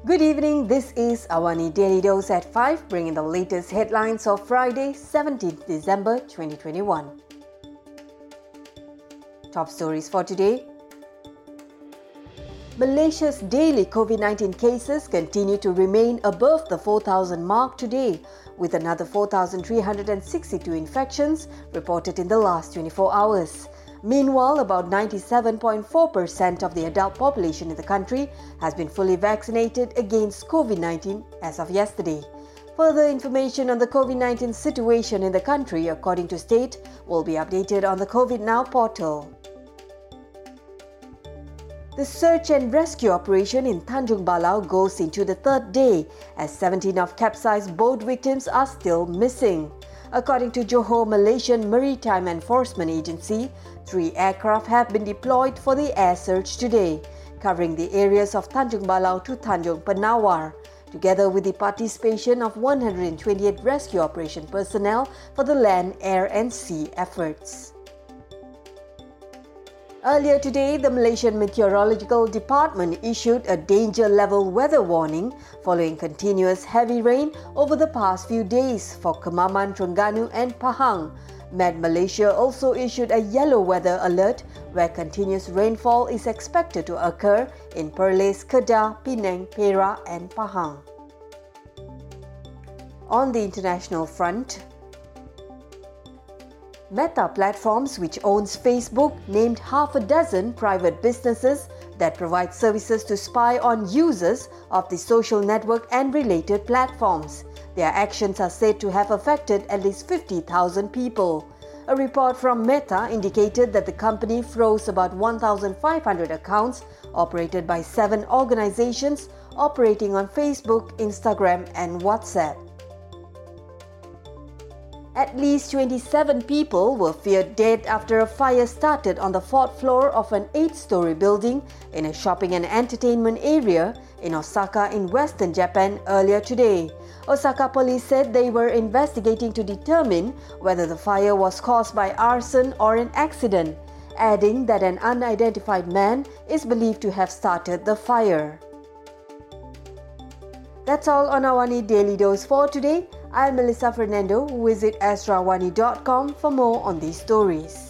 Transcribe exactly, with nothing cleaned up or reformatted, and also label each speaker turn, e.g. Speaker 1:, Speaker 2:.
Speaker 1: Good evening, this is Awani Daily Dose at five, bringing the latest headlines of Friday, seventeenth December twenty twenty-one. Top stories for today. Malaysia's daily COVID nineteen cases continue to remain above the four thousand mark today, with another four thousand three hundred sixty-two infections reported in the last twenty-four hours. Meanwhile, about ninety-seven point four percent of the adult population in the country has been fully vaccinated against COVID nineteen as of yesterday. Further information on the COVID nineteen situation in the country, according to State, will be updated on the COVID Now portal. The search and rescue operation in Tanjung Balau goes into the third day, as seventeen of capsized boat victims are still missing. According to Johor Malaysian Maritime Enforcement Agency, three aircraft have been deployed for the air search today, covering the areas of Tanjung Balau to Tanjung Penawar, together with the participation of one hundred twenty-eight rescue operation personnel for the land, air and sea efforts. Earlier today, the Malaysian Meteorological Department issued a danger level weather warning following continuous heavy rain over the past few days for Kemaman, Terengganu and Pahang. Met Malaysia also issued a yellow weather alert where continuous rainfall is expected to occur in Perlis, Kedah, Penang, Perak and Pahang. On the international front, Meta Platforms, which owns Facebook, named half a dozen private businesses that provide services to spy on users of the social network and related platforms. Their actions are said to have affected at least fifty thousand people. A report from Meta indicated that the company froze about one thousand five hundred accounts operated by seven organizations operating on Facebook, Instagram and WhatsApp. At least twenty-seven people were feared dead after a fire started on the fourth floor of an eight-story building in a shopping and entertainment area in Osaka in western Japan earlier today. Osaka police said they were investigating to determine whether the fire was caused by arson or an accident, adding that an unidentified man is believed to have started the fire. That's all on Awani Daily Dose for today. I'm Melissa Fernando. Visit astrawani dot com for more on these stories.